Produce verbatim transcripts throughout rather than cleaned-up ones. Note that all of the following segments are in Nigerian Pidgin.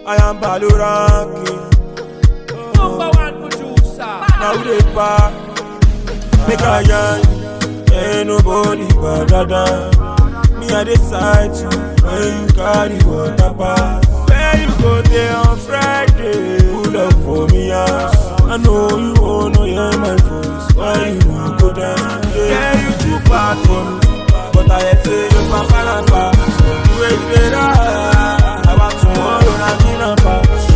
I am Baloranking. Number one producer. Now they pack. Make a yarn. Ain't nobody but Dada. Me I decide to when you carry water pass. Where you go there on Friday? Pull up for me ass. I know you wanna hear my voice. Why you no go down? Yeah, you too bad for me, but I say you papa na pa. You ain't better. I want tomorrow na dinner pa.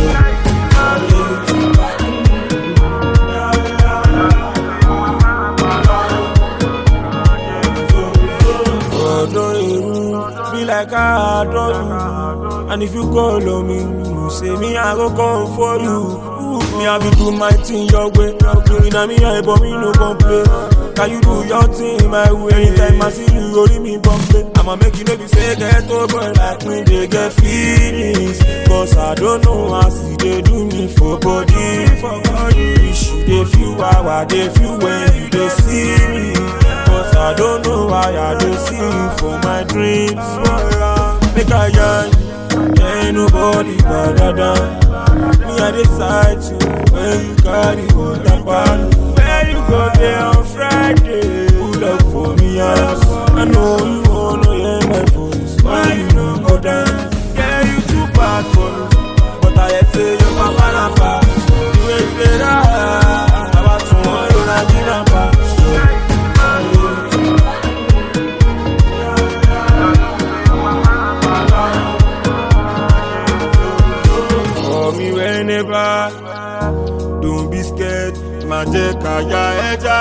Be like I adore you, and if you call on me, you say me I go come for you. Ooh, me I be do my thing your way. Doing a me I but me no complain. Can you do your thing my way? Anytime I see you, go leave me bumping. I'ma make you know be say get over like me they get feelings. Cause I don't know how see they do me for body, for body. Issue they feel how they feel when you they see me. Cause I don't know why I don't see you for my dreams. Make a yarn, ain't nobody but Dada. Me I decide to when you carry water bottle. Where you go there on Friday? Pull up for me ass. I know you wanna hear my voice. Why you no go down? Yeah, you too bad for me, but I say you papa na pa. You ain't better. About tomorrow na dinner pa. Don't be scared, magic kaya eja.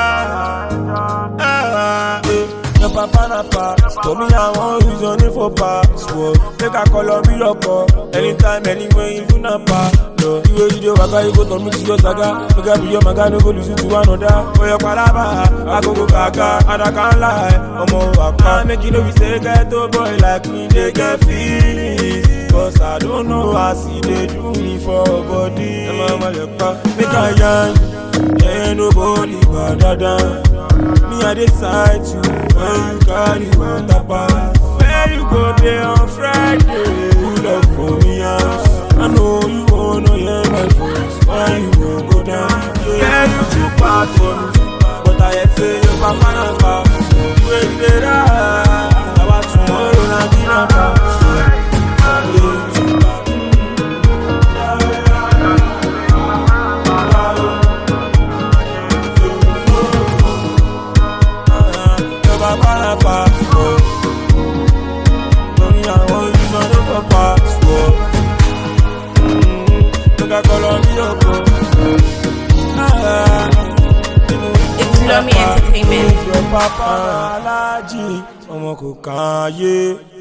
Ah, eh, your papa na pass. For me, I want use on it for password. Make a call on me loco. Anytime, anywhere, you na pa. No, you way you do waka, you go to me to your saga. Make a be your maga, no go listen to another. For your palaba, I go go gaga, and I can't lie. I'm all waka. Make you know we say get to boy like me, they get feelings. Cause I don't know how see they do me for body. Make a yarn, ain't nobody but Dada. Me I decide to when you carry water pass. Where you go there on Friday? Pull up for me ass. I know you wanna hear my voice. Why you won't go down? Yeah, you too bad for me, but I say you papa na pa. You ain't better. I want tomorrow na dinner pa. It's Lomi Entertainment. Papa Alaji, ọmọ kò kàn yé.